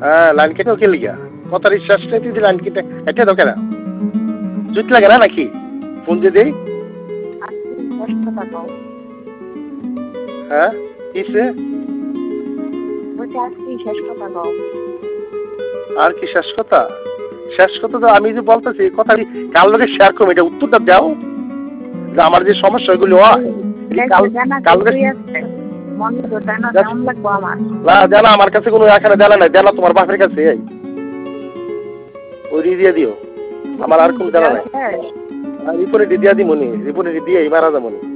হ্যাঁ লাইন কেটে ওকে লিগা কথার বিশ্বাস নেই তুই লাইন কেটে এটা দরকার জুত লাগে না নাকি ফোন দিয়ে দেই হ্যাঁ কিসে আর কি শেষ কথা তো আমি যে বলতেছি কথা কাল লোকে শেয়ার করবো এটা উত্তরটা দাও যে আমার যে সমস্যা ওইগুলো হয় না জানা আমার কাছে কোনো এখানে জানা নাই জানা তোমার বাপের কাছে ওই দিয়ে দিও আমার আর কোনো জানা নাই রিপোর্টে দিয়া দিমনি রিপোর্টে দিয়ে মারা যাবনি